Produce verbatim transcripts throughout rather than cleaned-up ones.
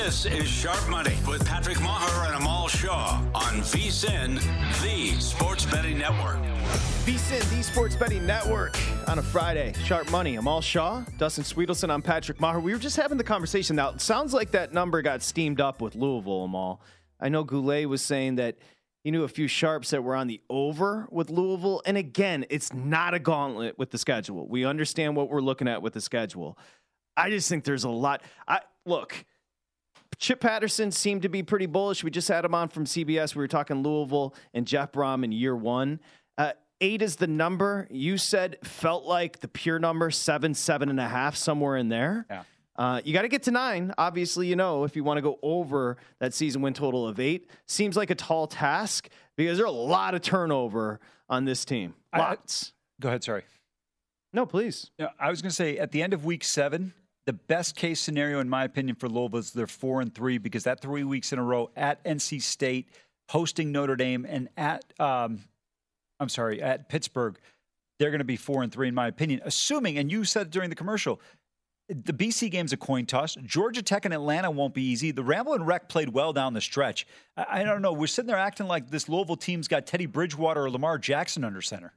This is Sharp Money with Patrick Maher and Amal Shaw on V S I N, the Sports Betting Network. V S I N, the Sports Betting Network, on a Friday. Sharp Money. Amal Shaw, Dustin Sweetelson. I'm Patrick Maher. We were just having the conversation. Now, it sounds like that number got steamed up with Louisville, Amal. I know Goulet was saying that he knew a few sharps that were on the over with Louisville. And again, it's not a gauntlet with the schedule. We understand what we're looking at with the schedule. I just think there's a lot. I Look, Chip Patterson seemed to be pretty bullish. We just had him on from C B S. We were talking Louisville and Jeff Brom in year one. Uh, eight is the number. You said felt like the pure number, seven, seven and a half, somewhere in there. Yeah. Uh, you got to get to nine. Obviously, you know, if you want to go over that season win total of eight, seems like a tall task because there's a lot of turnover on this team. Lots. I, go ahead. Sorry. No, please. Yeah, I was going to say at the end of week seven, the best case scenario, in my opinion, for Louisville is they're four and three because that three weeks in a row at N C State, hosting Notre Dame, and at um, I'm sorry, at Pittsburgh, they're going to be four and three, in my opinion. Assuming, and you said during the commercial, the B C game's a coin toss. Georgia Tech and Atlanta won't be easy. The Ramble and Wreck played well down the stretch. I, I don't know. We're sitting there acting like this Louisville team's got Teddy Bridgewater or Lamar Jackson under center.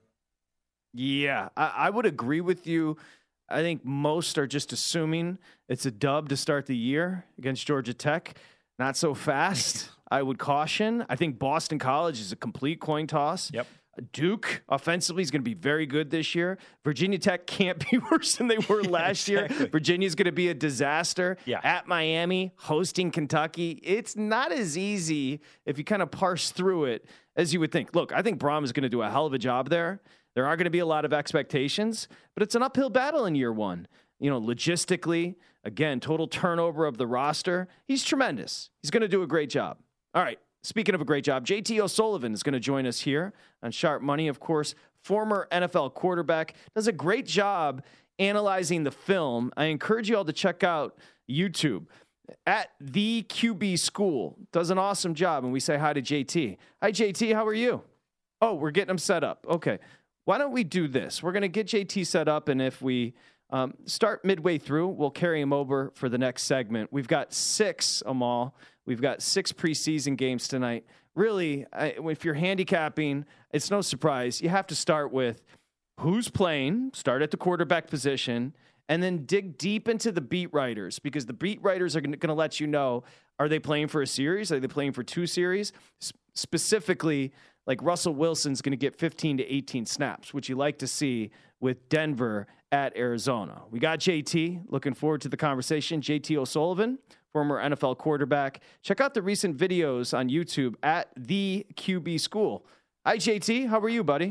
Yeah, I, I would agree with you. I think most are just assuming it's a dub to start the year against Georgia Tech. Not so fast, I would caution. I think Boston College is a complete coin toss. Yep. Duke offensively is going to be very good this year. Virginia Tech can't be worse than they were last exactly. year. Virginia's going to be a disaster. Yeah. At Miami, hosting Kentucky. It's not as easy if you kind of parse through it as you would think. Look, I think Brom is going to do a hell of a job there. There are going to be a lot of expectations, but it's an uphill battle in year one. You know, logistically, again, total turnover of the roster. He's tremendous. He's going to do a great job. All right. Speaking of a great job, J T O'Sullivan is going to join us here on Sharp Money. Of course, former N F L quarterback, does a great job analyzing the film. I encourage you all to check out YouTube at the Q B School. Does an awesome job, and we say hi to J T. Hi, J T. How are you? Oh, we're getting him set up. Okay. Why don't we do this? We're going to get J T set up, and if we um, start midway through, we'll carry him over for the next segment. We've got six, Amal. We've got six preseason games tonight. Really, I, if you're handicapping, it's no surprise. You have to start with who's playing, start at the quarterback position, and then dig deep into the beat writers because the beat writers are going to let you know, are they playing for a series? Are they playing for two series? S- specifically, like Russell Wilson's going to get fifteen to eighteen snaps, which you like to see with Denver at Arizona. We got J T. Looking forward to the conversation. J T O'Sullivan, former N F L quarterback. Check out the recent videos on YouTube at the Q B School. Hi, J T. How are you, buddy?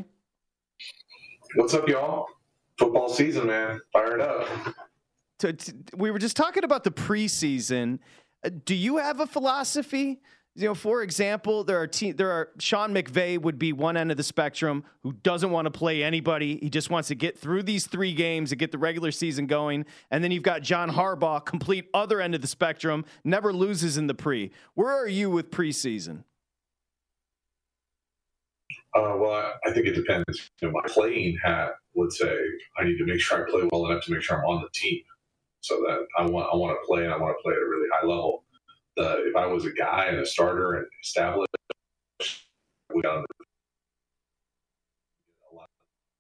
What's up, y'all? Football season, man. Fire it up. To, to, we were just talking about the preseason. Uh, do you have a philosophy? You know, for example, there are te- there are Sean McVay would be one end of the spectrum who doesn't want to play anybody. He just wants to get through these three games and get the regular season going. And then you've got John Harbaugh, complete other end of the spectrum, never loses in the pre. Where are you with preseason? Uh, well, I, I think it depends. You know, my playing hat would say I need to make sure I play well enough to make sure I'm on the team, so that I want I want to play and I want to play at a really high level. The, if I was a guy and a starter and established, we got a lot.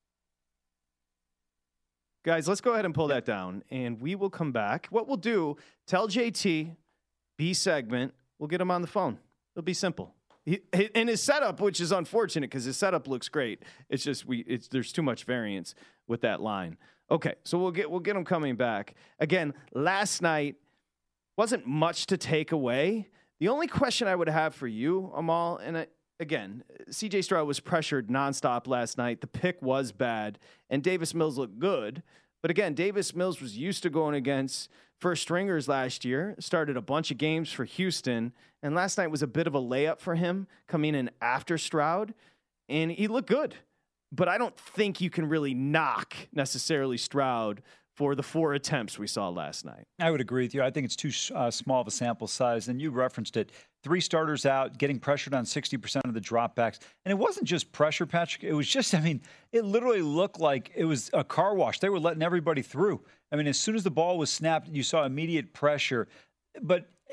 Guys, let's go ahead and pull that down, and we will come back. What we'll do, tell J T, B segment, we'll get him on the phone. It'll be simple. He, in his setup, which is unfortunate because his setup looks great. It's just we it's there's too much variance with that line. Okay, so we'll get we'll get him coming back. Again, last night wasn't much to take away. The only question I would have for you, Amal, and I, again, C J Stroud was pressured nonstop last night. The pick was bad, and Davis Mills looked good. But again, Davis Mills was used to going against first stringers last year, started a bunch of games for Houston, and last night was a bit of a layup for him coming in after Stroud, and he looked good. But I don't think you can really knock necessarily Stroud for the four attempts we saw last night. I would agree with you. I think it's too uh, small of a sample size. And you referenced it. Three starters out, getting pressured on sixty percent of the dropbacks. And it wasn't just pressure, Patrick. It was just, I mean, it literally looked like it was a car wash. They were letting everybody through. I mean, as soon as the ball was snapped, you saw immediate pressure. But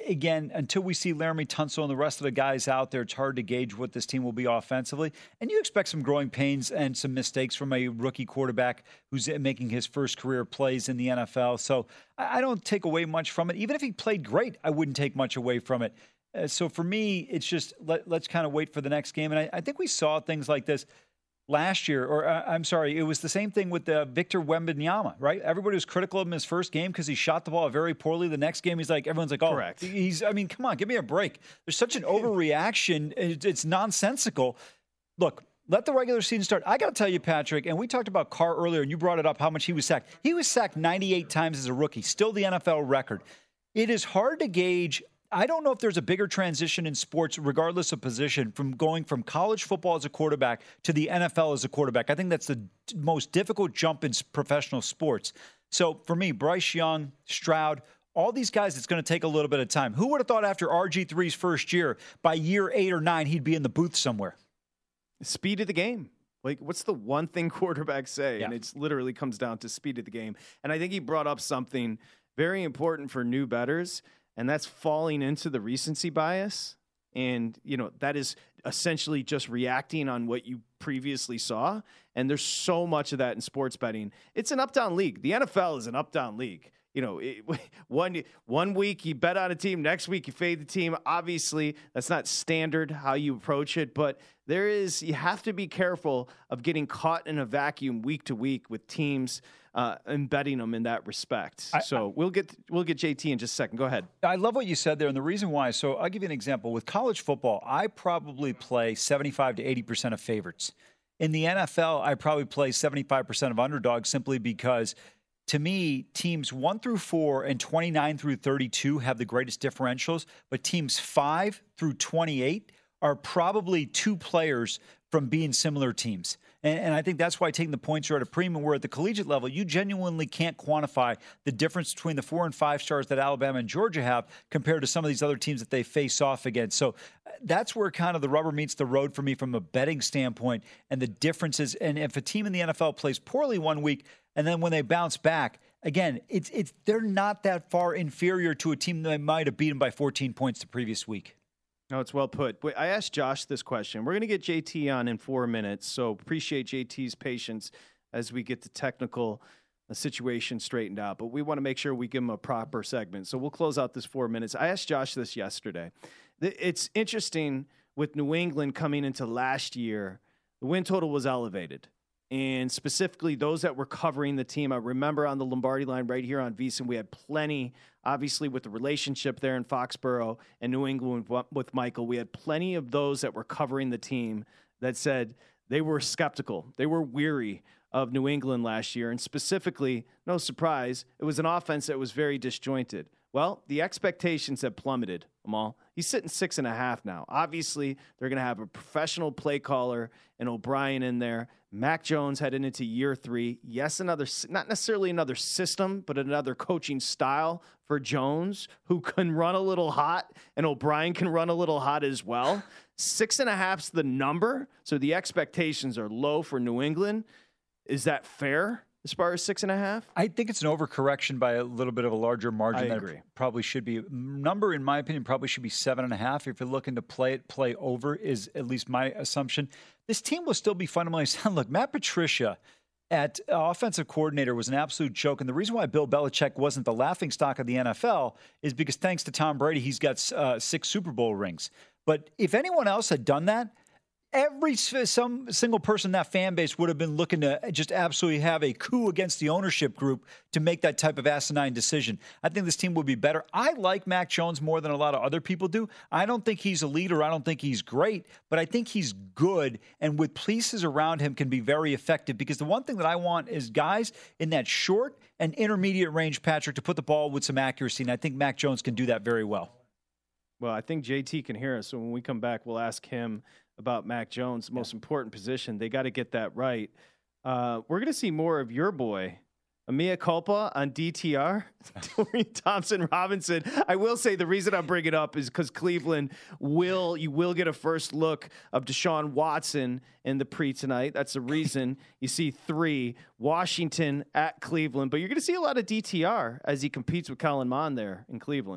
again, until we see Laramie Tunsil and the rest of the guys out there, it's hard to gauge what this team will be offensively. And you expect some growing pains and some mistakes from a rookie quarterback who's making his first career plays in the N F L. So I don't take away much from it. Even if he played great, I wouldn't take much away from it. Uh, so for me, it's just let, let's kind of wait for the next game. And I, I think we saw things like this last year, or uh, I'm sorry, it was the same thing with uh, Victor Wembanyama, right? Everybody was critical of him his first game because he shot the ball very poorly. The next game, he's like, everyone's like, oh, Correct. he's, I mean, come on, give me a break. There's such an overreaction. It's, it's nonsensical. Look, let the regular season start. I got to tell you, Patrick, and we talked about Carr earlier, and you brought it up, how much he was sacked. He was sacked ninety-eight times as a rookie, still the N F L record. It is hard to gauge. I don't know if there's a bigger transition in sports, regardless of position, from going from college football as a quarterback to the N F L as a quarterback. I think that's the most difficult jump in professional sports. So for me, Bryce Young, Stroud, all these guys, it's going to take a little bit of time. Who would have thought after R G three's first year, by year eight or nine, he'd be in the booth somewhere? Speed of the game. Like, what's the one thing quarterbacks say? Yeah. And it literally comes down to speed of the game. And I think he brought up something very important for new bettors, and that's falling into the recency bias. And, you know, that is essentially just reacting on what you previously saw. And there's so much of that in sports betting. It's an up-down league. The N F L is an up-down league. You know, it, one one week you bet on a team, next week you fade the team. Obviously, that's not standard how you approach it, but there is, you have to be careful of getting caught in a vacuum week to week with teams uh, and betting them in that respect. I, so I, we'll get we'll get J T in just a second. Go ahead. I love what you said there, and the reason why. So I'll give you an example. With college football, I probably play seventy-five to eighty percent of favorites. In the N F L, I probably play seventy-five percent of underdogs simply because, to me, teams one through four and twenty-nine through thirty-two have the greatest differentials, but teams five through twenty-eight are probably two players from being similar teams. And, and I think that's why taking the points are at a premium, where at the collegiate level, you genuinely can't quantify the difference between the four and five stars that Alabama and Georgia have compared to some of these other teams that they face off against. So that's where kind of the rubber meets the road for me from a betting standpoint, and the differences. And if a team in the N F L plays poorly one week, and then when they bounce back, again, it's it's they're not that far inferior to a team that might have beaten by fourteen points the previous week. No, it's well put. But I asked Josh this question. We're going to get J T on in four minutes, so appreciate J T's patience as we get the technical uh, situation straightened out. But we want to make sure we give him a proper segment. So we'll close out this four minutes. I asked Josh this yesterday. It's interesting with New England coming into last year, the win total was elevated. And specifically those that were covering the team. I remember on the Lombardi line right here on VSiN, we had plenty, obviously with the relationship there in Foxborough and New England with Michael, we had plenty of those that were covering the team that said they were skeptical. They were weary of New England last year. And specifically, no surprise, it was an offense that was very disjointed. Well, the expectations have plummeted, Amal. He's sitting six and a half now. Obviously, they're going to have a professional play caller and O'Brien in there. Mac Jones heading into year three. Yes, another, not necessarily another system, but another coaching style for Jones, who can run a little hot, and O'Brien can run a little hot as well. Six and a half's the number, so the expectations are low for New England. Is that fair as far as six and a half? I think it's an overcorrection by a little bit of a larger margin I than agree. it probably should be. Number, in my opinion, probably should be seven and a half. If you're looking to play it, play over is at least my assumption. This team will still be fundamentally sound. Look, Matt Patricia at uh, offensive coordinator was an absolute joke. And the reason why Bill Belichick wasn't the laughingstock of the N F L is because thanks to Tom Brady, he's got uh, six Super Bowl rings. But if anyone else had done that, every some single person in that fan base would have been looking to just absolutely have a coup against the ownership group to make that type of asinine decision. I think this team would be better. I like Mac Jones more than a lot of other people do. I don't think he's a leader. I don't think he's great, but I think he's good, and with pieces around him can be very effective, because the one thing that I want is guys in that short and intermediate range, Patrick, to put the ball with some accuracy, and I think Mac Jones can do that very well. Well, I think J T can hear us, so when we come back, we'll ask him about Mac Jones, the most yeah. important position. They got to get that right. Uh, we're going to see more of your boy, Mea Culpa, on D T R, Dorian Thompson Robinson. I will say the reason I'm bringing it up is because Cleveland will, you will get a first look of Deshaun Watson in the pre tonight. That's the reason you see three, Washington at Cleveland, but you're going to see a lot of D T R as he competes with Kellen Mond there in Cleveland.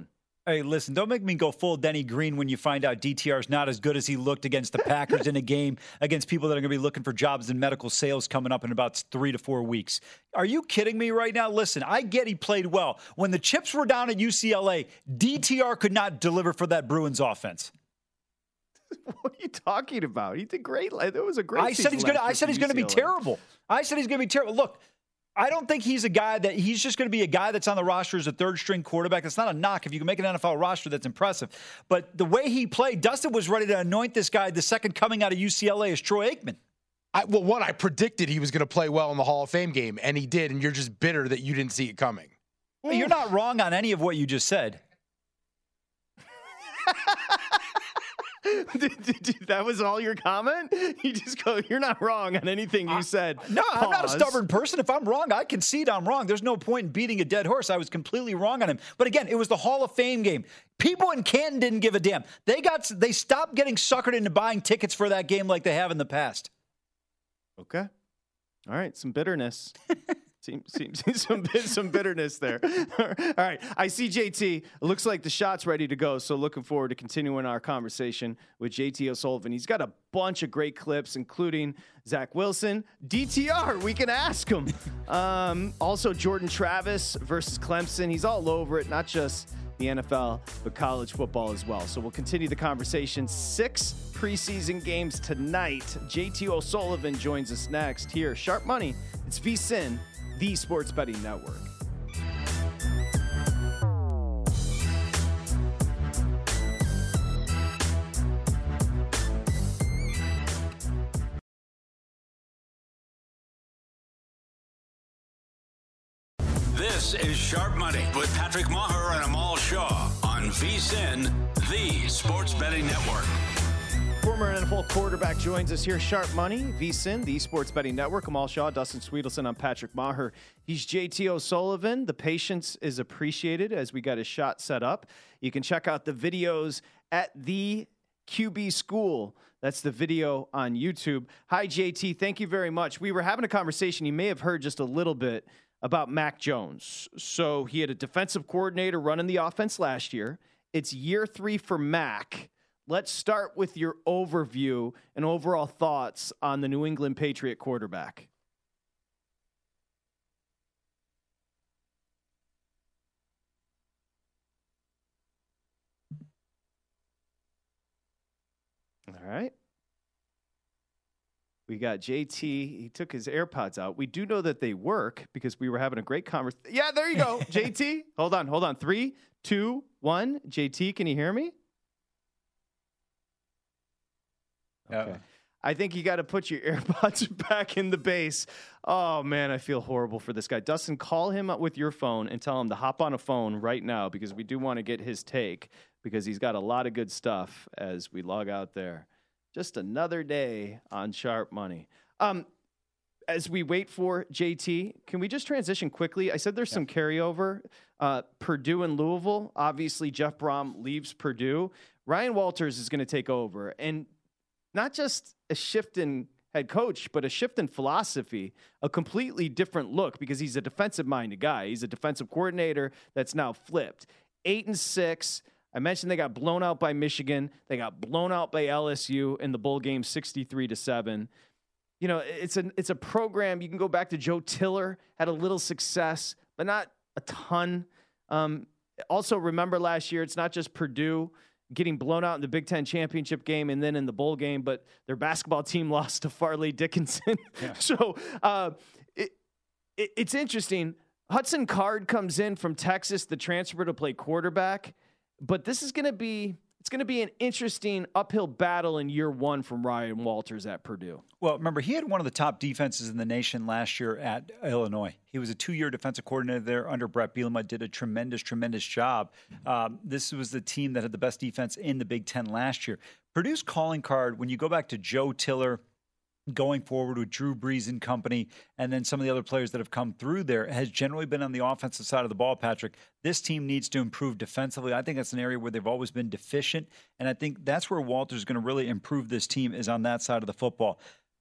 Hey, listen, don't make me go full Denny Green when you find out D T R is not as good as he looked against the Packers in a game against people that are going to be looking for jobs in medical sales coming up in about three to four weeks. Are you kidding me right now? Listen, I get he played well. When the chips were down at U C L A, D T R could not deliver for that Bruins offense. What are you talking about? He did great. It was a great. I said he's going to. I said he's going to be terrible. I said he's going to be terrible. Look, I don't think he's a guy that he's just going to be a guy that's on the roster as a third string quarterback. That's not a knock. If you can make an N F L roster, that's impressive. But the way he played, Dustin was ready to anoint this guy the second coming out of U C L A as Troy Aikman. I, well, one, I predicted he was going to play well in the Hall of Fame game, and he did, and you're just bitter that you didn't see it coming. Well, you're not wrong on any of what you just said. That was all your comment? You just go, you're not wrong on anything you said. No, Pause. I'm not a stubborn person. If I'm wrong, I concede I'm wrong. There's no point in beating a dead horse. I was completely wrong on him. But again, it was the Hall of Fame game. People in Canton didn't give a damn. They got they stopped getting suckered into buying tickets for that game like they have in the past. Okay. All right, some bitterness. Seems, seems, seems some some bitterness there. All right, I see J T. It looks like the shot's ready to go, so looking forward to continuing our conversation with J T O'Sullivan. He's got a bunch of great clips, including Zach Wilson, D T R. We can ask him. Um, also, Jordan Travis versus Clemson. He's all over it, not just the N F L, but college football as well. So we'll continue the conversation. Six preseason games tonight. J T O'Sullivan joins us next here. Sharp Money. It's V S I N, the Sports Betting Network. This is Sharp Money with Patrick Maher and Amal Shaw on V S I N, the Sports Betting Network. Former N F L quarterback joins us here. Sharp Money, V S I N, the Sports Betting Network. Amal Shaw, Dustin Sweetelson. I'm Patrick Maher. He's J T O'Sullivan. The patience is appreciated as we got his shot set up. You can check out the videos at the Q B School. That's the video on YouTube. Hi, J T. Thank you very much. We were having a conversation. You may have heard just a little bit about Mac Jones. So he had a defensive coordinator running the offense last year. It's year three for Mac. Let's start with your overview and overall thoughts on the New England Patriot quarterback. All right. We got J T. He took his AirPods out. We do know that they work because we were having a great conversation. Yeah, there you go, J T. Hold on, hold on. Three, two, one. J T, can you hear me? Okay. Uh, I think you got to put your AirPods back in the base. Oh, man, I feel horrible for this guy. Dustin, call him up with your phone and tell him to hop on a phone right now because we do want to get his take because he's got a lot of good stuff as we log out there. Just another day on Sharp Money. Um, as we wait for J T, can we just transition quickly? I said there's yeah. some carryover. Uh, Purdue and Louisville. Obviously, Jeff Brom leaves Purdue. Ryan Walters is going to take over. And not just a shift in head coach, but a shift in philosophy, a completely different look because he's a defensive-minded guy. He's a defensive coordinator that's now flipped. Eight and six. I mentioned they got blown out by Michigan. They got blown out by L S U in the bowl game, sixty-three to seven. You know, it's a it's a program. You can go back to Joe Tiller, had a little success, but not a ton. Um, also, remember last year, it's not just Purdue getting blown out in the Big Ten championship game and then in the bowl game, but their basketball team lost to Farley Dickinson. Yeah. so uh, it, it, it's interesting. Hudson Card comes in from Texas, the transfer to play quarterback. But this is going to be it's going to be an interesting uphill battle in year one from Ryan Walters at Purdue. Well, remember, he had one of the top defenses in the nation last year at Illinois. He was a two-year defensive coordinator there under Brett Bielema, did a tremendous, tremendous job. Um, this was the team that had the best defense in the Big Ten last year. Purdue's calling card, when you go back to Joe Tiller, going forward with Drew Brees and company, and then some of the other players that have come through there, has generally been on the offensive side of the ball, Patrick. This team needs to improve defensively. I think that's an area where they've always been deficient, and I think that's where Walter's going to really improve this team is on that side of the football.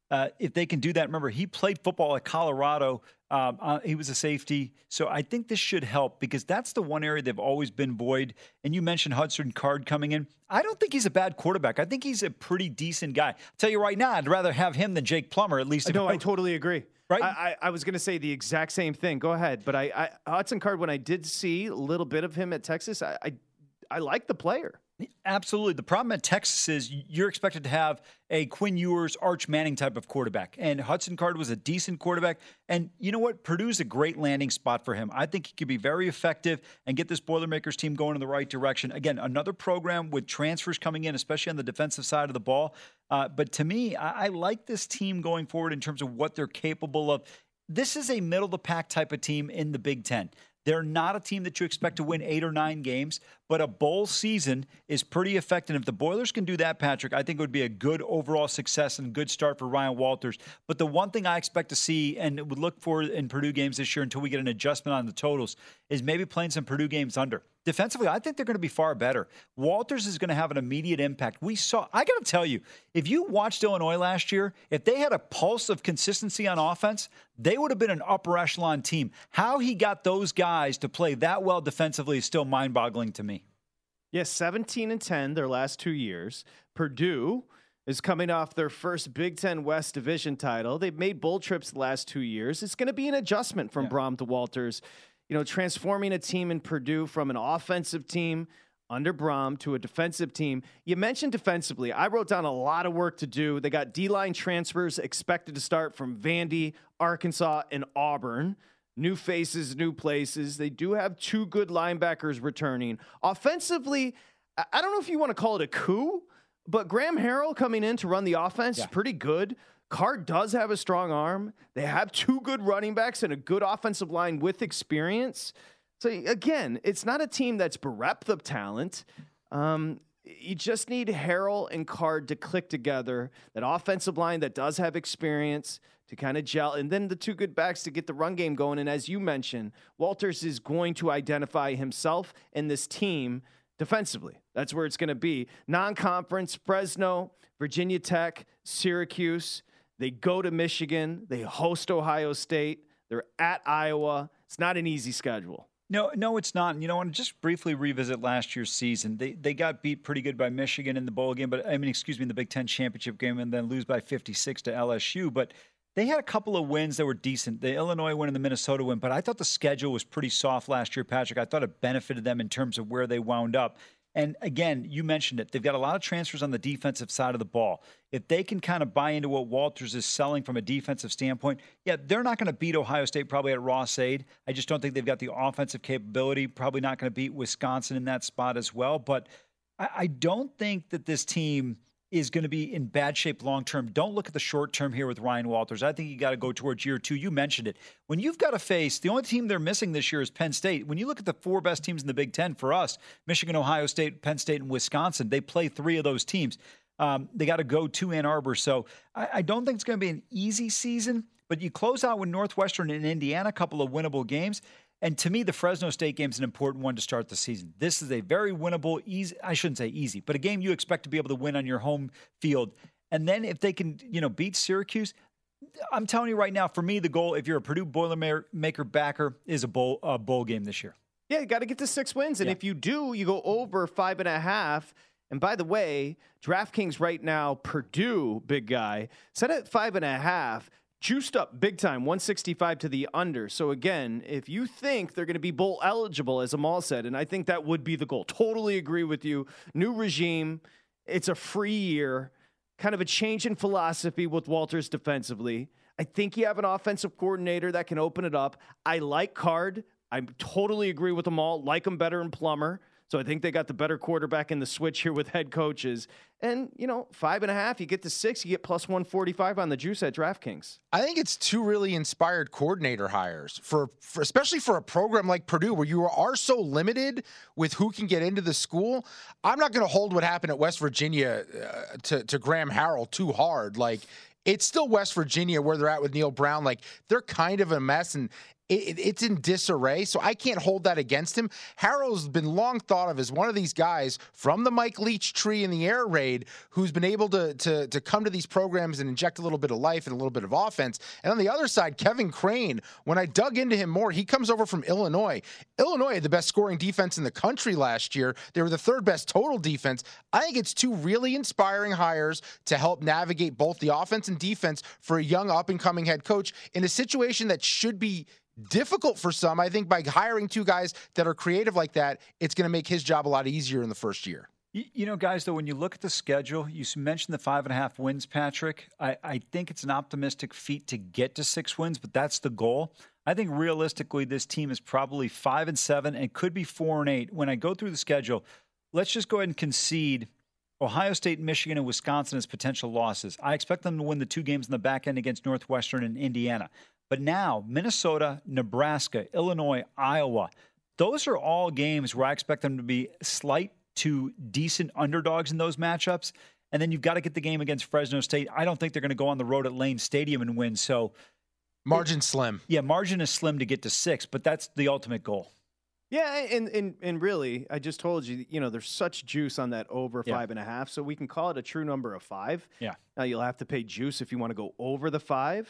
Uh, if they can do that, remember, he played football at Colorado. Um, uh, he was a safety. So I think this should help because that's the one area they've always been void. And you mentioned Hudson Card coming in. I don't think he's a bad quarterback. I think he's a pretty decent guy. I'll tell you right now, I'd rather have him than Jake Plummer, at least. No, I, I totally agree. Right? I, I, I was going to say the exact same thing. Go ahead. But I, I Hudson Card, when I did see a little bit of him at Texas, I, I, I like the player. Absolutely. The problem at Texas is you're expected to have a Quinn Ewers, Arch Manning type of quarterback. And Hudson Card was a decent quarterback. And you know what? Purdue's a great landing spot for him. I think he could be very effective and get this Boilermakers team going in the right direction. Again, another program with transfers coming in, especially on the defensive side of the ball. Uh, but to me, I, I like this team going forward in terms of what they're capable of. This is a middle-of-the-pack type of team in the Big Ten. They're not a team that you expect to win eight or nine games, but a bowl season is pretty effective. If the Boilers can do that, Patrick, I think it would be a good overall success and good start for Ryan Walters. But the one thing I expect to see and would look for in Purdue games this year until we get an adjustment on the totals is maybe playing some Purdue games under. Defensively, I think they're going to be far better. Walters is going to have an immediate impact. We saw, I got to tell you, if you watched Illinois last year, if they had a pulse of consistency on offense, they would have been an upper echelon team. How he got those guys to play that well defensively is still mind-boggling to me. Yes, seventeen and ten their last two years. Purdue is coming off their first Big Ten West Division title. They've made bowl trips the last two years. It's going to be an adjustment from yeah. Brom to Walters. You know, transforming a team in Purdue from an offensive team under Brom to a defensive team. You mentioned defensively. I wrote down a lot of work to do. They got D-line transfers expected to start from Vandy, Arkansas, and Auburn. New faces, new places. They do have two good linebackers returning. Offensively, I don't know if you want to call it a coup, but Graham Harrell coming in to run the offense, yeah. pretty good. Card does have a strong arm. They have two good running backs and a good offensive line with experience. So, again, it's not a team that's bereft of talent. Um, you just need Harrell and Card to click together. That offensive line that does have experience to kind of gel. And then the two good backs to get the run game going. And as you mentioned, Walters is going to identify himself and this team defensively. That's where it's going to be. Non-conference, Fresno, Virginia Tech, Syracuse. They go to Michigan. They host Ohio State. They're at Iowa. It's not an easy schedule. No, no, it's not. And, you know, I want to just briefly revisit last year's season. They they got beat pretty good by Michigan in the bowl game, but I mean, excuse me, in the Big Ten championship game, and then lose by fifty-six to L S U. But they had a couple of wins that were decent. The Illinois win and the Minnesota win, but I thought the schedule was pretty soft last year, Patrick. I thought it benefited them in terms of where they wound up. And again, you mentioned it. They've got a lot of transfers on the defensive side of the ball. If they can kind of buy into what Walters is selling from a defensive standpoint, yeah, they're not going to beat Ohio State probably at Ross-Ade. I just don't think they've got the offensive capability. Probably not going to beat Wisconsin in that spot as well. But I, I don't think that this team is going to be in bad shape long-term. Don't look at the short-term here with Ryan Walters. I think you got to go towards year two. You mentioned it. When you've got to face, the only team they're missing this year is Penn State. When you look at the four best teams in the Big Ten for us, Michigan, Ohio State, Penn State, and Wisconsin, they play three of those teams. Um, they got to go to Ann Arbor. So I, I don't think it's going to be an easy season, but you close out with Northwestern and Indiana, a couple of winnable games. And to me, the Fresno State game is an important one to start the season. This is a very winnable, easy, I shouldn't say easy, but a game you expect to be able to win on your home field. And then if they can, you know, beat Syracuse, I'm telling you right now, for me, the goal, if you're a Purdue Boilermaker backer, is a bowl, a bowl game this year. Yeah, you got to get to six wins. And yeah. if you do, you go over five and a half. And by the way, DraftKings right now, Purdue, big guy, set at five and a half. Juiced up big time, one sixty-five to the under. So again, if you think they're going to be bowl eligible, as Amal said, and I think that would be the goal. Totally agree with you. New regime. It's a free year. Kind of a change in philosophy with Walters defensively. I think you have an offensive coordinator that can open it up. I like Card. I totally agree with them all. Like them better than Plummer. So I think they got the better quarterback in the switch here with head coaches. And, you know, five and a half, you get to six, you get plus one forty-five on the juice at DraftKings. I think it's two really inspired coordinator hires, for, for especially for a program like Purdue where you are so limited with who can get into the school. I'm not going to hold what happened at West Virginia uh, to, to Graham Harrell too hard. Like, it's still West Virginia where they're at with Neil Brown. Like, they're kind of a mess. And it, it's in disarray. So I can't hold that against him. Harrell's been long thought of as one of these guys from the Mike Leach tree in the air raid who's been able to, to, to come to these programs and inject a little bit of life and a little bit of offense. And on the other side, Kevin Crane, when I dug into him more, he comes over from Illinois. Illinois had the best scoring defense in the country last year. They were the third best total defense. I think it's two really inspiring hires to help navigate both the offense and defense for a young up-and-coming head coach in a situation that should be difficult for some. I think by hiring two guys that are creative like that, it's going to make his job a lot easier in the first year. You know, guys, though, when you look at the schedule, you mentioned the five and a half wins, Patrick. I, I think it's an optimistic feat to get to six wins, but that's the goal. I think realistically, this team is probably five and seven and could be four and eight. When I go through the schedule, let's just go ahead and concede Ohio State, Michigan, and Wisconsin as potential losses. I expect them to win the two games in the back end against Northwestern and Indiana. But now, Minnesota, Nebraska, Illinois, Iowa, those are all games where I expect them to be slight to decent underdogs in those matchups. And then you've got to get the game against Fresno State. I don't think they're going to go on the road at Lane Stadium and win. So margin slim. Yeah, margin is slim to get to six, but that's the ultimate goal. Yeah, and, and and really, I just told you, you know, there's such juice on that over Yeah. five and a half, so we can call it a true number of five. Yeah. Now you'll have to pay juice if you want to go over the five.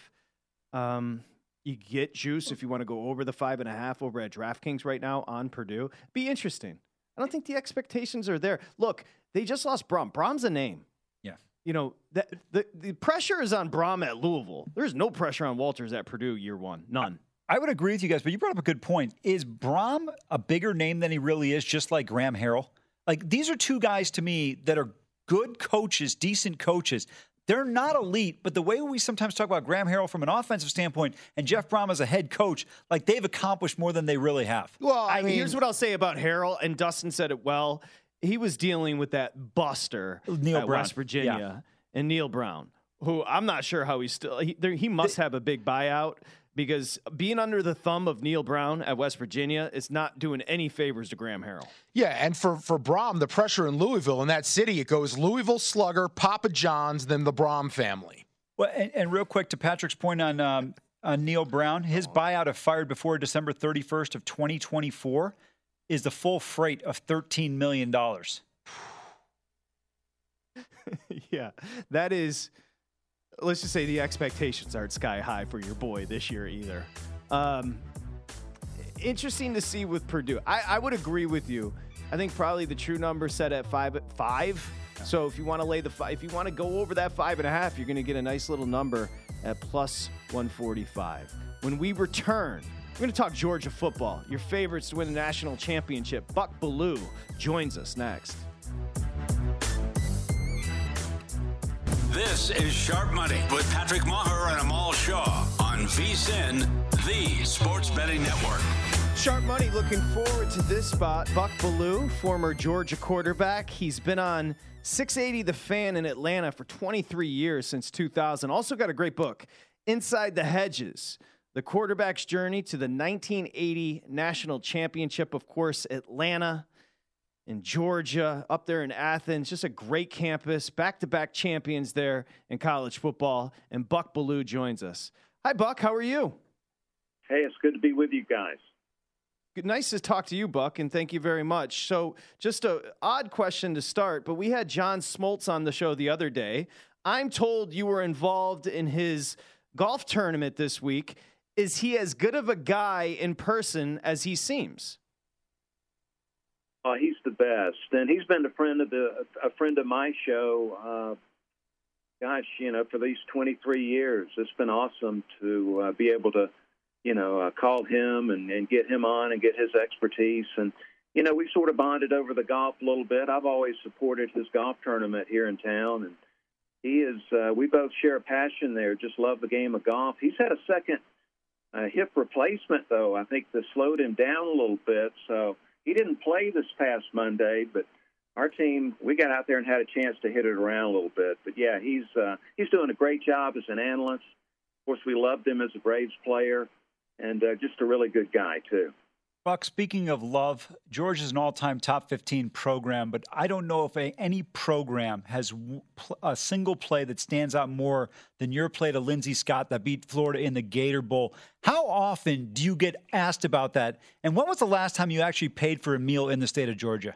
Um, you get juice if you want to go over the five and a half over at DraftKings right now on Purdue. Be interesting. I don't think the expectations are there. Look, they just lost Brom. Brom's a name. Yeah. You know, that the, the pressure is on Brom at Louisville. There's no pressure on Walters at Purdue year one. None. I would agree with you guys, but you brought up a good point. Is Brom a bigger name than he really is, just like Graham Harrell? Like, these are two guys to me that are good coaches, decent coaches. They're not elite, but the way we sometimes talk about Graham Harrell from an offensive standpoint and Jeff Brom as a head coach, like they've accomplished more than they really have. Well, I, I mean, here's what I'll say about Harrell, and Dustin said it well. He was dealing with that buster Neil at Brown. West Virginia and Neil Brown, who I'm not sure how he's still. He, there, he must have a big buyout because being under the thumb of Neil Brown at West Virginia is not doing any favors to Graham Harrell. Yeah, and for, for Brom, the pressure in Louisville, in that city, it goes Louisville Slugger, Papa John's, then the Brom family. Well, and, and real quick to Patrick's point on um, on Neil Brown, his buyout if fired before December thirty-first of twenty twenty-four is the full freight of thirteen million dollars. Yeah, that is. Let's just say the expectations aren't sky high for your boy this year either. Um, interesting to see with Purdue. I, I would agree with you. I think probably the true number set at five. Five. So if you want to lay the five, if you want to go over that five and a half, you're going to get a nice little number at plus one forty-five. When we return, we're going to talk Georgia football. Your favorites to win the national championship. Buck Belue joins us next. This is Sharp Money with Patrick Maher and Amal Shaw on VSiN, the Sports Betting Network. Sharp Money looking forward to this spot. Buck Belue, former Georgia quarterback. He's been on six eighty The Fan in Atlanta for twenty-three years, since two thousand. Also got a great book, Inside the Hedges, the quarterback's journey to the nineteen eighty national championship. Of course, Atlanta in Georgia, up there in Athens, just a great campus, back-to-back champions there in college football, and Buck Belue joins us. Hi, Buck. How are you? Hey, it's good to be with you guys. Good, nice to talk to you, Buck, and thank you very much. So just a odd question to start, but we had John Smoltz on the show the other day. I'm told you were involved in his golf tournament this week. Is he as good of a guy in person as he seems? Uh, he's the best, and he's been a friend of the a friend of my show. Uh, gosh, you know, for these twenty-three years, it's been awesome to uh, be able to, you know, uh, call him and, and get him on and get his expertise. And you know, we sort of bonded over the golf a little bit. I've always supported his golf tournament here in town, and he is. Uh, we both share a passion there. Just love the game of golf. He's had a second uh, hip replacement, though. I think that slowed him down a little bit, so. He didn't play this past Monday, but our team, we got out there and had a chance to hit it around a little bit. But, yeah, he's uh, he's doing a great job as an analyst. Of course, we loved him as a Braves player, and uh, just a really good guy, too. Buck, speaking of love, Georgia is an all-time top fifteen program, but I don't know if a, any program has w- pl- a single play that stands out more than your play to Lindsey Scott that beat Florida in the Gator Bowl. How often do you get asked about that? And when was the last time you actually paid for a meal in the state of Georgia?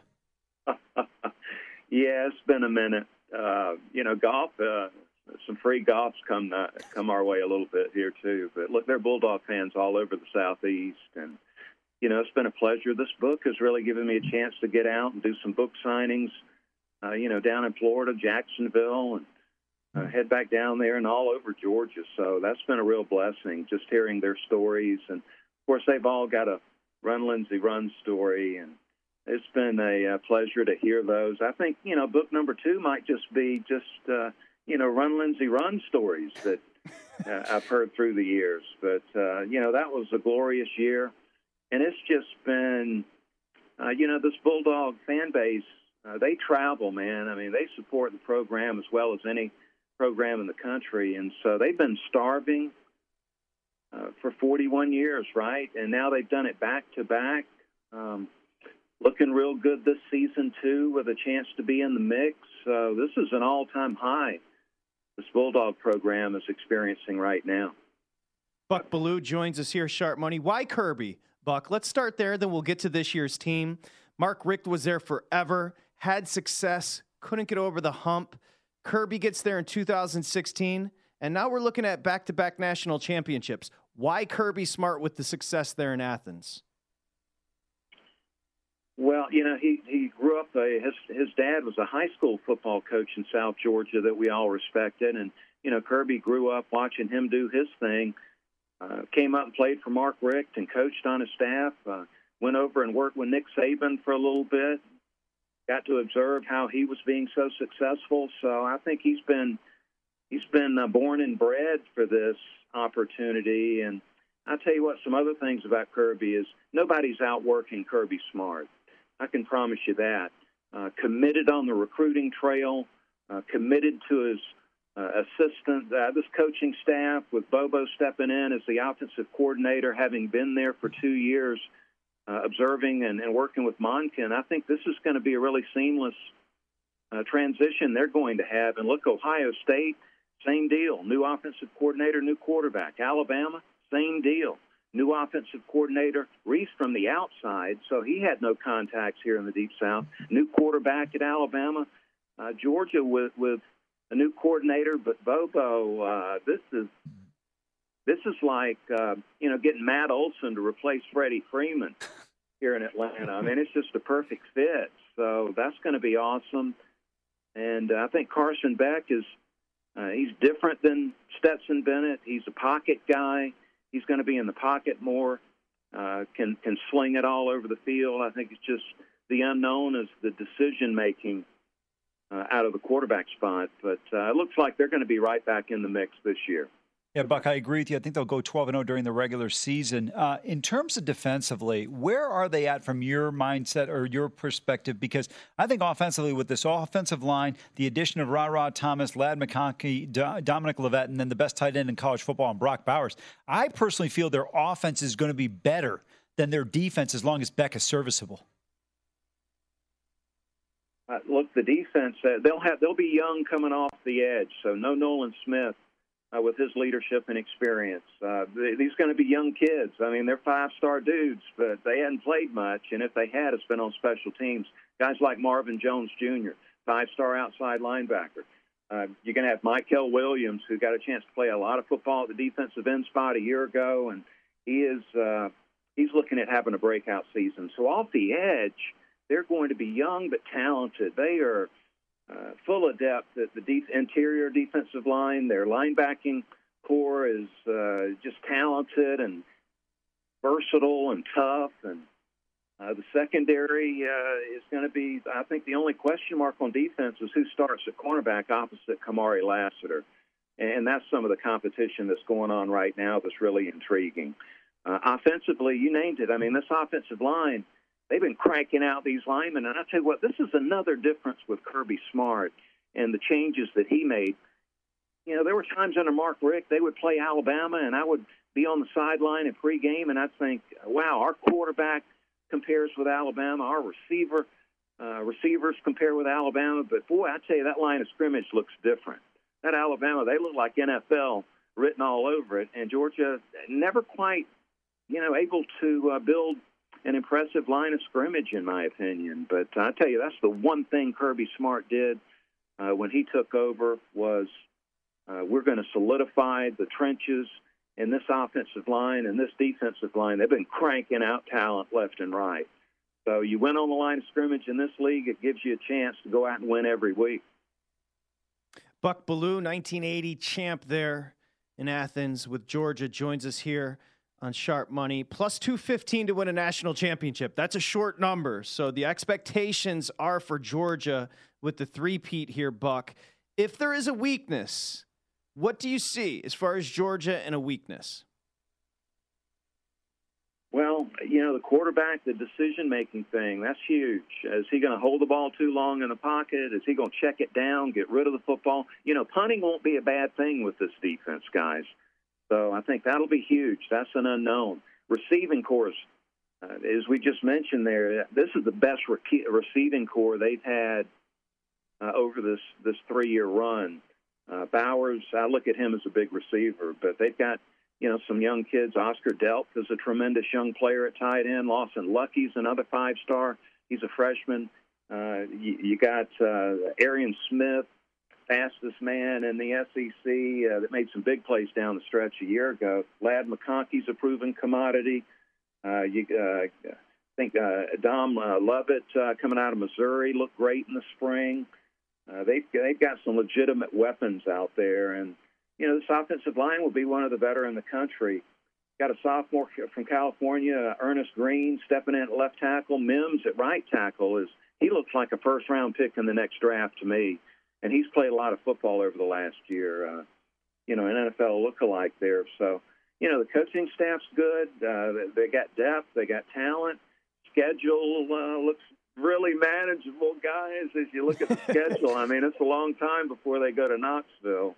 Yeah, it's been a minute. Uh, you know, golf, uh, some free golfs come uh, come our way a little bit here, too. But, look, there are Bulldog fans all over the Southeast, and you know, it's been a pleasure. This book has really given me a chance to get out and do some book signings, uh, you know, down in Florida, Jacksonville, and uh, head back down there and all over Georgia. So that's been a real blessing, just hearing their stories. And, of course, they've all got a Run, Lindsey, Run story, and it's been a, a pleasure to hear those. I think, you know, book number two might just be just, uh, you know, Run, Lindsey, Run stories that uh, I've heard through the years. But, uh, you know, that was a glorious year. And it's just been, uh, you know, this Bulldog fan base, uh, they travel, man. I mean, they support the program as well as any program in the country. And so they've been starving uh, for forty-one years, right? And now they've done it back to back. Um, looking real good this season, too, with a chance to be in the mix. So this is an all-time high this Bulldog program is experiencing right now. Buck Belue joins us here, Sharp Money. Why Kirby? Buck, let's start there, then we'll get to this year's team. Mark Richt was there forever, had success, couldn't get over the hump. Kirby gets there in two thousand sixteen, and now we're looking at back-to-back national championships. Why Kirby Smart with the success there in Athens? Well, you know, he, he grew up, a, his, his dad was a high school football coach in South Georgia that we all respected, and, you know, Kirby grew up watching him do his thing. Uh, came up and played for Mark Richt and coached on his staff. Uh, went over and worked with Nick Saban for a little bit. Got to observe how he was being so successful. So I think he's been he's been uh, born and bred for this opportunity. And I tell you what, some other things about Kirby is nobody's outworking Kirby Smart. I can promise you that. Uh, committed on the recruiting trail, uh, committed to his Uh, assistant, uh, this coaching staff with Bobo stepping in as the offensive coordinator, having been there for two years, uh, observing and, and working with Monken. I think this is going to be a really seamless uh, transition they're going to have. And look, Ohio State, same deal. New offensive coordinator, new quarterback. Alabama, same deal. New offensive coordinator, Reese from the outside, so he had no contacts here in the Deep South. New quarterback at Alabama. Uh, Georgia with with a new coordinator, but Bobo, uh, this is this is like uh, you know getting Matt Olson to replace Freddie Freeman here in Atlanta. I mean, it's just a perfect fit. So that's going to be awesome. And uh, I think Carson Beck is uh, he's different than Stetson Bennett. He's a pocket guy. He's going to be in the pocket more. Uh, can can sling it all over the field. I think it's just the unknown is the decision making. Uh, out of the quarterback spot, but uh, it looks like they're going to be right back in the mix this year. Yeah, Buck, I agree with you. I think they'll go twelve and oh during the regular season. Uh, in terms of defensively, where are they at from your mindset or your perspective? Because I think offensively with this offensive line, the addition of Ra-Ra Thomas, Ladd McConkey, Do- Dominic Leavitt, and then the best tight end in college football, and Brock Bowers, I personally feel their offense is going to be better than their defense as long as Beck is serviceable. Uh, look, the defense, uh, they'll have they'll be young coming off the edge, so no Nolan Smith uh, with his leadership and experience. Uh, these going to be young kids. I mean, they're five-star dudes, but they hadn't played much, and if they had, it's been on special teams. Guys like Marvin Jones Junior, five-star outside linebacker. Uh, you're going to have Michael Williams, who got a chance to play a lot of football at the defensive end spot a year ago, and he is uh, he's looking at having a breakout season. So off the edge, they're going to be young but talented. They are uh, full of depth at the deep interior defensive line. Their linebacking core is uh, just talented and versatile and tough. And uh, the secondary uh, is going to be, I think, the only question mark on defense is who starts at cornerback opposite Kamari Lassiter. And that's some of the competition that's going on right now that's really intriguing. Uh, offensively, you named it. I mean, this offensive line, they've been cranking out these linemen. And I tell you what, this is another difference with Kirby Smart and the changes that he made. You know, there were times under Mark Richt, they would play Alabama, and I would be on the sideline at pregame, and I'd think, wow, our quarterback compares with Alabama. Our receiver uh, receivers compare with Alabama. But, boy, I tell you, that line of scrimmage looks different. That Alabama, they look like N F L written all over it. And Georgia never quite, you know, able to uh, build an impressive line of scrimmage, in my opinion. But I tell you, that's the one thing Kirby Smart did uh, when he took over was uh, we're going to solidify the trenches in this offensive line and this defensive line. They've been cranking out talent left and right. So you win on the line of scrimmage in this league, it gives you a chance to go out and win every week. Buck Belue, nineteen eighty champ there in Athens with Georgia, joins us here on Sharp Money. Plus two fifteen to win a national championship. That's a short number. So the expectations are for Georgia with the three-peat here, Buck. If there is a weakness, what do you see as far as Georgia and a weakness? Well, you know, the quarterback, the decision-making thing, that's huge. Is he going to hold the ball too long in the pocket? Is he going to check it down, get rid of the football? You know, punting won't be a bad thing with this defense, guys. So I think that'll be huge. That's an unknown. Receiving corps, uh, as we just mentioned there, this is the best re- receiving corps they've had uh, over this, this three-year run. Uh, Bowers, I look at him as a big receiver, but they've got, you know, some young kids. Oscar Delp is a tremendous young player at tight end. Lawson Lucky's another five-star. He's a freshman. Uh, you, you got uh, Arian Smith, fastest man in the S E C uh, that made some big plays down the stretch a year ago. Ladd McConkey's a proven commodity. Uh, you uh, I think uh, Dom uh, Lovett uh, coming out of Missouri looked great in the spring. Uh, they've, they've got some legitimate weapons out there, and you know, this offensive line will be one of the better in the country. Got a sophomore from California, Ernest Green, stepping in at left tackle. Mims at right tackle. is He looks like a first-round pick in the next draft to me, and he's played a lot of football over the last year. Uh, you know, an N F L lookalike there. So, you know, the coaching staff's good. Uh, they got depth. They got talent. Schedule uh, looks really manageable, guys, as you look at the schedule. I mean, it's a long time before they go to Knoxville.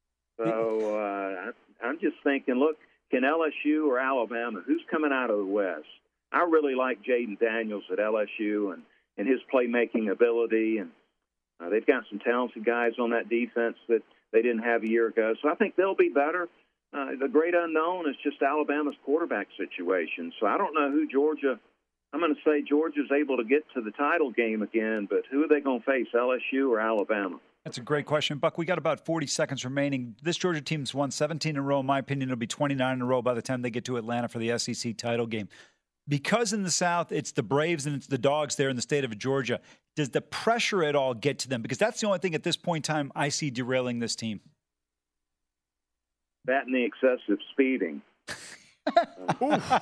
So uh, I'm just thinking, look, can L S U or Alabama, who's coming out of the West? I really like Jaden Daniels at L S U and, and his playmaking ability. And uh, they've got some talented guys on that defense that they didn't have a year ago. So I think they'll be better. Uh, the great unknown is just Alabama's quarterback situation. So I don't know who Georgia – I'm going to say Georgia's able to get to the title game again, but who are they going to face, L S U or Alabama? That's a great question, Buck. We got about forty seconds remaining. This Georgia team's won seventeen in a row. In my opinion, it'll be twenty-nine in a row by the time they get to Atlanta for the S E C title game. Because in the South, it's the Braves and it's the Dogs there in the state of Georgia. Does the pressure at all get to them? Because that's the only thing at this point in time I see derailing this team. That and the excessive speeding. Oof.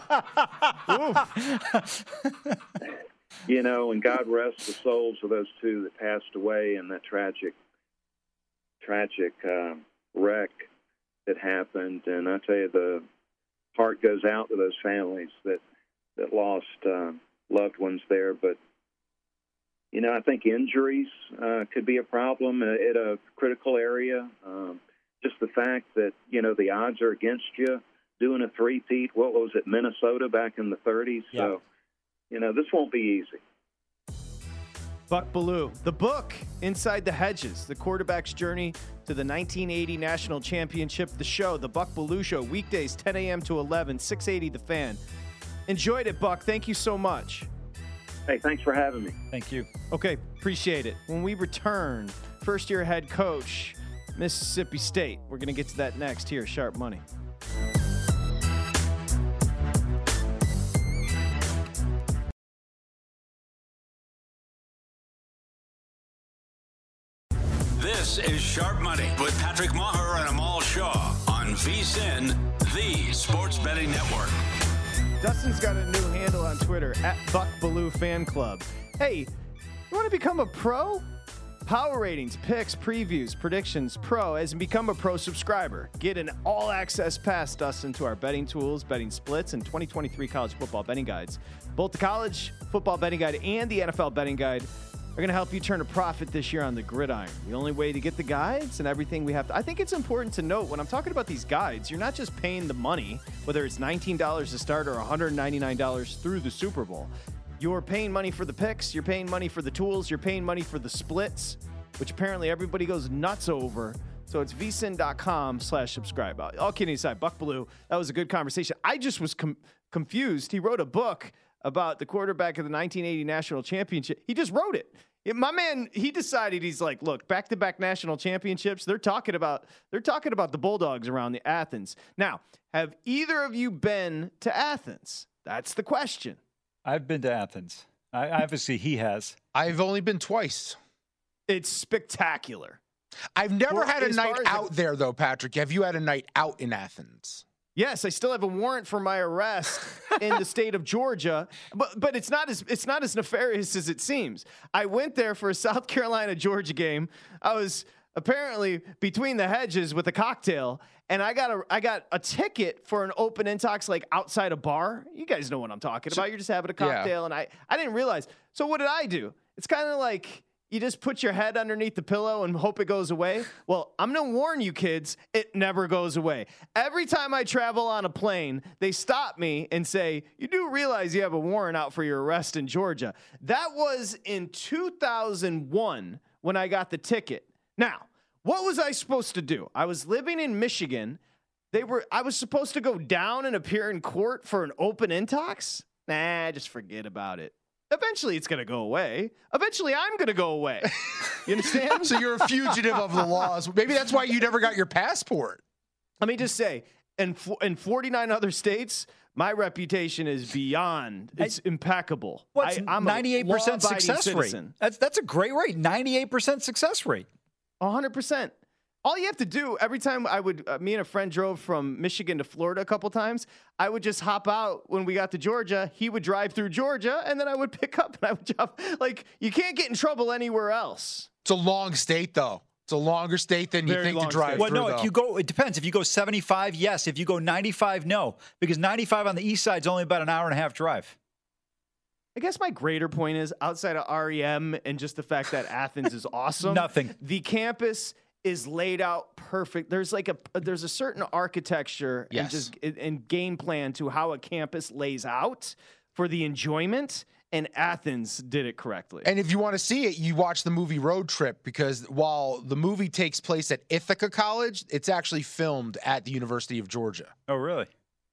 Oof. You know, and God rest the souls of those two that passed away in that tragic tragic uh, wreck that happened. And I tell you, the heart goes out to those families that, that lost uh, loved ones there. But, you know, I think injuries uh, could be a problem at a critical area. Um, just the fact that, you know, the odds are against you doing a three-peat. What was it, Minnesota back in the thirties? Yeah. So, you know, this won't be easy. Buck Belue, the book, Inside the Hedges, the quarterback's journey to the nineteen eighty National Championship, the show, the Buck Belue Show, weekdays ten a.m. to eleven, six eighty The Fan. Enjoyed it, Buck. Thank you so much. Hey, thanks for having me. Thank you. Okay, appreciate it. When we return, first-year head coach, Mississippi State. We're going to get to that next here, Sharp Money. This is Sharp Money with Patrick Maher and Amal Shaw on V S I N, the Sports Betting Network. Dustin's got a new handle on Twitter, at Buck Belue Fan Club. Hey, you want to become a pro? Power ratings, picks, previews, predictions, pro, as in become a pro subscriber. Get an all-access pass, Dustin, to our betting tools, betting splits, and twenty twenty-three college football betting guides. Both the college football betting guide and the N F L betting guide are going to help you turn a profit this year on the gridiron. The only way to get the guides and everything we have to, I think it's important to note when I'm talking about these guides, you're not just paying the money, whether it's nineteen dollars to start or one hundred ninety-nine dollars through the Super Bowl. You're paying money for the picks. You're paying money for the tools. You're paying money for the splits, which apparently everybody goes nuts over. So it's V S I N dot com slash subscribe. All kidding aside, Buck Belue, that was a good conversation. I just was com- confused. He wrote a book about the quarterback of the nineteen eighty national championship. He just wrote it. it. My man, he decided, he's like, look, back-to-back national championships. They're talking about they're talking about the Bulldogs around the Athens. Now, have either of you been to Athens? That's the question. I've been to Athens. I, obviously, he has. I've only been twice. It's spectacular. I've never Well, had a as night far as out the- there, though, Patrick. Have you had a night out in Athens? Yes, I still have a warrant for my arrest in the state of Georgia, but but it's not as it's not as nefarious as it seems. I went there for a South Carolina Georgia game. I was apparently between the hedges with a cocktail, and I got a I got a ticket for an open intox like outside a bar. You guys know what I'm talking about. You're just having a cocktail, Yeah. and I I didn't realize. So what did I do? It's kind of like you just put your head underneath the pillow and hope it goes away. Well, I'm going to warn you kids, it never goes away. Every time I travel on a plane, they stop me and say, you do realize you have a warrant out for your arrest in Georgia. That was in two thousand one when I got the ticket. Now, what was I supposed to do? I was living in Michigan. They were. I was supposed to go down and appear in court for an open intox? Nah, just forget about it. Eventually, it's going to go away. Eventually, I'm going to go away. You understand? So you're a fugitive of the laws. Maybe that's why you never got your passport. Let me just say, in, in forty-nine other states, my reputation is beyond. It's I, impeccable. What's I, I'm ninety-eight percent success citizen. rate? That's, that's a great rate, ninety-eight percent success rate. one hundred percent. All you have to do every time I would, uh, me and a friend drove from Michigan to Florida a couple times, I would just hop out when we got to Georgia. He would drive through Georgia, and then I would pick up and I would jump. Like, you can't get in trouble anywhere else. It's a long state, though. It's a longer state than you Very think to long drive state. Well, through, no, though. if you go, it depends. If you go seventy-five, yes. If you go ninety-five, no. Because ninety-five on the east side is only about an hour and a half drive. I guess my greater point is, outside of R E M and just the fact that Athens is awesome, Nothing. The campus is laid out perfect. There's like a there's a certain architecture Yes. and just and game plan to how a campus lays out for the enjoyment, and Athens did it correctly. And if you want to see it, you watch the movie Road Trip, because while the movie takes place at Ithaca College, it's actually filmed at the University of Georgia. Oh, really?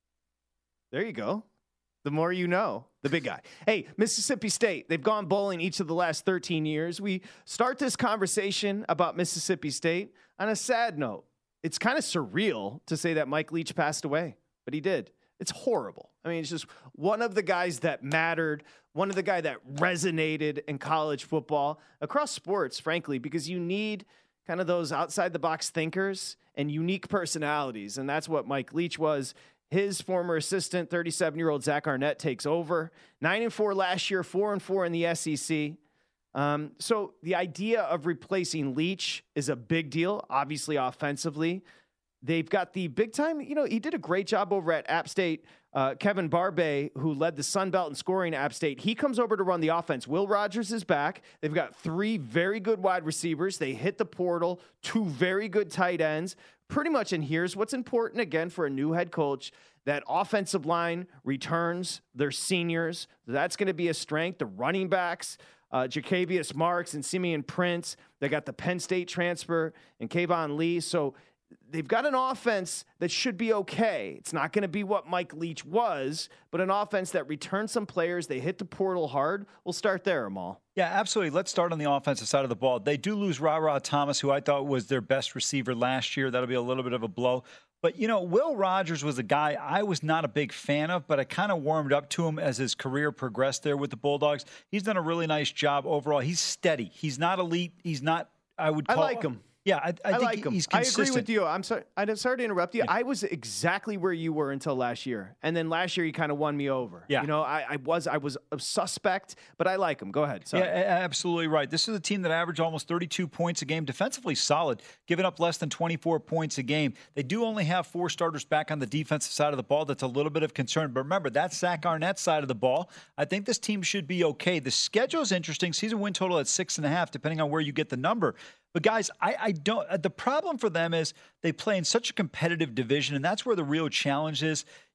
There you go. The more you know, the big guy. Hey, Mississippi State, they've gone bowling each of the last thirteen years. We start this conversation about Mississippi State on a sad note. It's kind of surreal to say that Mike Leach passed away, but he did. It's horrible. I mean, it's just one of the guys that mattered, one of the guy that resonated in college football, across sports, frankly, because you need kind of those outside-the-box thinkers and unique personalities, and that's what Mike Leach was. His former assistant, thirty-seven-year-old Zach Arnett, takes over. Nine and four last year, four and four in the S E C. Um, so the idea of replacing Leach is a big deal, obviously offensively. They've got the big time, you know, he did a great job over at App State. Uh, Kevin Barbay, who led the Sun Belt in scoring at App State, he comes over to run the offense. Will Rogers is back. They've got three very good wide receivers. They hit the portal, two very good tight ends. Pretty much, and here's what's important, again, for a new head coach, that offensive line returns their seniors. That's going to be a strength. The running backs, uh, Jacavius Marks and Simeon Prince. They got the Penn State transfer and Kayvon Lee. So they've got an offense that should be okay. It's not going to be what Mike Leach was, but an offense that returns some players. They hit the portal hard. We'll start there, Amal. Yeah, absolutely. Let's start on the offensive side of the ball. They do lose Ra-Ra Thomas, who I thought was their best receiver last year. That'll be a little bit of a blow. But, you know, Will Rogers was a guy I was not a big fan of, but I kind of warmed up to him as his career progressed there with the Bulldogs. He's done a really nice job overall. He's steady. He's not elite. He's not, I would call I like him. Yeah, I, I, I think like him. he's I consistent. agree with you. I'm sorry. I'm sorry to interrupt you. Yeah. I was exactly where you were until last year, and then last year he kind of won me over. Yeah. You know, I, I was I was a suspect, but I like him. Go ahead. Sorry. Yeah, absolutely right. This is a team that averaged almost thirty-two points a game, defensively solid, giving up less than twenty-four points a game. They do only have four starters back on the defensive side of the ball. That's a little bit of concern. But remember, that's Zach Arnett's side of the ball. I think this team should be okay. The schedule is interesting. Season win total at six and a half, depending on where you get the number. But guys, I, I don't. The problem for them is they play in such a competitive division, and that's where the real challenge is.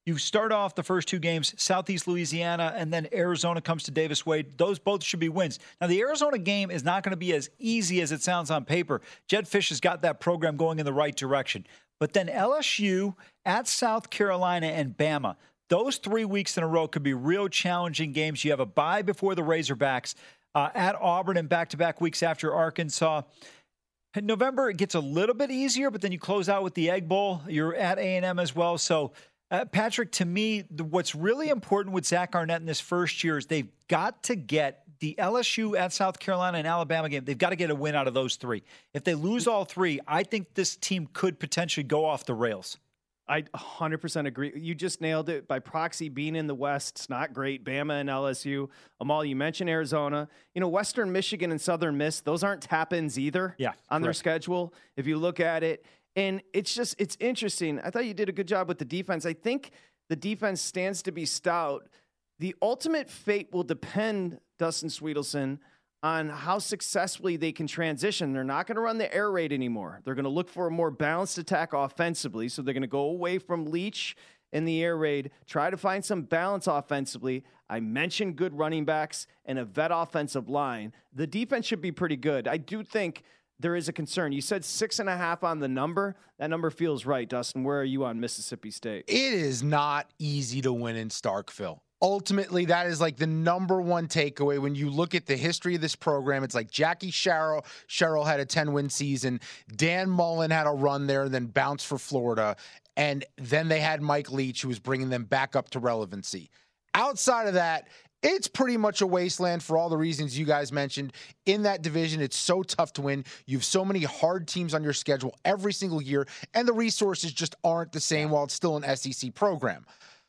You start off the first two games, Southeast Louisiana, and then Arizona comes to Davis Wade. Those both should be wins. Now, the Arizona game is not going to be as easy as it sounds on paper. Jedd Fisch has got that program going in the right direction. But then L S U, at South Carolina, and Bama. Those three weeks in a row could be real challenging games. You have a bye before the Razorbacks, uh, at Auburn, and back-to-back weeks after Arkansas. In November, it gets a little bit easier, but then you close out with the Egg Bowl. You're at A and M as well. So, uh, Patrick, to me, the, what's really important with Zach Arnett in this first year is they've got to get the L S U at South Carolina and Alabama game. They've got to get a win out of those three. If they lose all three, I think this team could potentially go off the rails. I one hundred percent agree. You just nailed it. By proxy, being in the West, it's not great. Bama and L S U. Amal, you mentioned Arizona. You know, Western Michigan and Southern Miss, those aren't tap-ins either yeah, on correct. their schedule, if you look at it. And it's just, it's interesting. I thought you did a good job with the defense. I think the defense stands to be stout. The ultimate fate will depend, Dustin Sweetelson, on how successfully they can transition. They're not going to run the air raid anymore. They're going to look for a more balanced attack offensively. So they're going to go away from Leach in the air raid, try to find some balance offensively. I mentioned good running backs and a vet offensive line. The defense should be pretty good. I do think there is a concern. You said six and a half on the number. That number feels right, Dustin. Where are you on Mississippi State? It is not easy to win in Starkville. Ultimately, that is like the number one takeaway. When you look at the history of this program, it's like Jackie Sherrill. Sherrill had a ten-win season. Dan Mullen had a run there, then bounced for Florida. And then they had Mike Leach, who was bringing them back up to relevancy. Outside of that, it's pretty much a wasteland for all the reasons you guys mentioned. In that division, it's so tough to win. You have so many hard teams on your schedule every single year, and the resources just aren't the same while it's still an S E C program.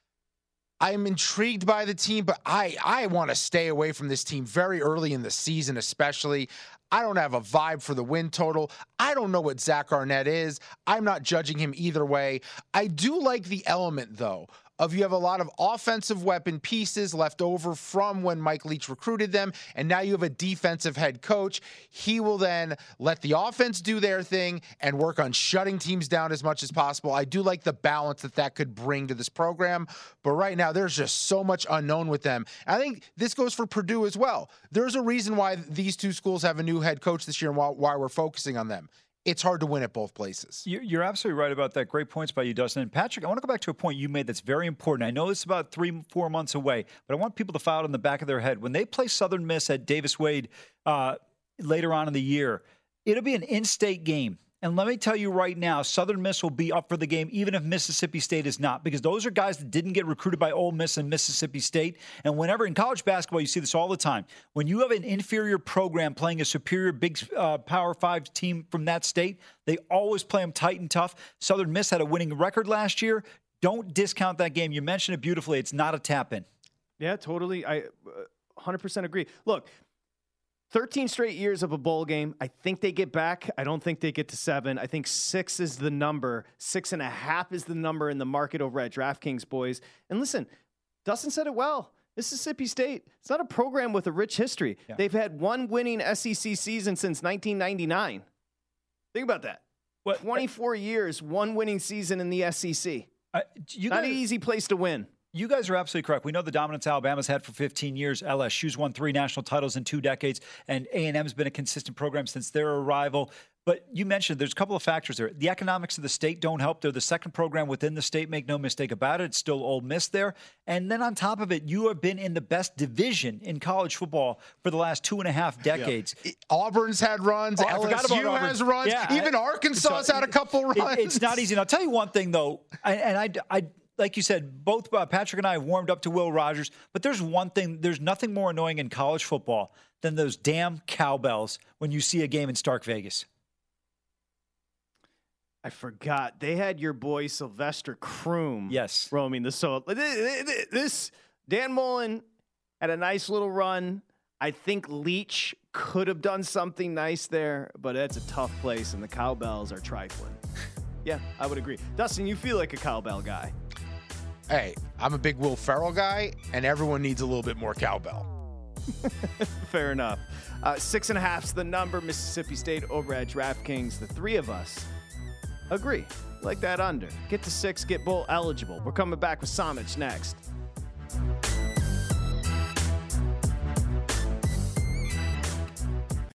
I'm intrigued by the team, but I, I want to stay away from this team very early in the season, especially. I don't have a vibe for the win total. I don't know what Zach Arnett is. I'm not judging him either way. I do like the element, though, of you have a lot of offensive weapon pieces left over from when Mike Leach recruited them, and now you have a defensive head coach. He will then let the offense do their thing and work on shutting teams down as much as possible. I do like the balance that that could bring to this program, but right now there's just so much unknown with them. I think this goes for Purdue as well. There's a reason why these two schools have a new head coach this year and why, why we're focusing on them. It's hard to win at both places. You're absolutely right about that. Great points by you, Dustin. And Patrick, I want to go back to a point you made that's very important. I know it's about three, four months away, but I want people to file it in the back of their head. When they play Southern Miss at Davis Wade uh, later on in the year, it'll be an in-state game. And let me tell you right now, Southern Miss will be up for the game even if Mississippi State is not, because those are guys that didn't get recruited by Ole Miss and Mississippi State. And whenever in college basketball, you see this all the time. When you have an inferior program playing a superior big uh, Power Five team from that state, they always play them tight and tough. Southern Miss had a winning record last year. Don't discount that game. You mentioned it beautifully. It's not a tap-in. Yeah, totally. I uh, one hundred percent agree. Look, thirteen straight years of a bowl game. I think they get back. I don't think they get to seven. I think six is the number. Six and a half is the number in the market over at DraftKings, boys. And listen, Dustin said it well. Mississippi State, it's not a program with a rich history. Yeah. They've had one winning S E C season since nineteen ninety-nine. Think about that. What, twenty-four years, one winning season in the S E C. Uh, you not guys- an easy place to win. You guys are absolutely correct. We know the dominance Alabama's had for fifteen years. L S U's won three national titles in two decades, and A and M's been a consistent program since their arrival. But you mentioned there's a couple of factors there. The economics of the state don't help. They're the second program within the state, make no mistake about it. It's still Ole Miss there. And then on top of it, you have been in the best division in college football for the last two and a half decades. Yeah. Auburn's had runs. Oh, L S U has runs. Yeah, Even I, Arkansas's so, had a couple runs. It, it's not easy. And I'll tell you one thing, though, I, and I, I like you said, both uh, Patrick and I have warmed up to Will Rogers, but there's one thing, there's nothing more annoying in college football than those damn cowbells when you see a game in Stark Vegas. I forgot. They had your boy Sylvester Croom yes. roaming the so this Dan Mullen had a nice little run. I think Leach could have done something nice there, but it's a tough place, and the cowbells are trifling. Yeah, I would agree. Dustin, you feel like a cowbell guy. Hey, I'm a big Will Ferrell guy, and everyone needs a little bit more cowbell. Fair enough. Uh, six and a half's the number. Mississippi State over at DraftKings. The three of us agree. like that under. Get to six, get bowl eligible. We're coming back with Samich next.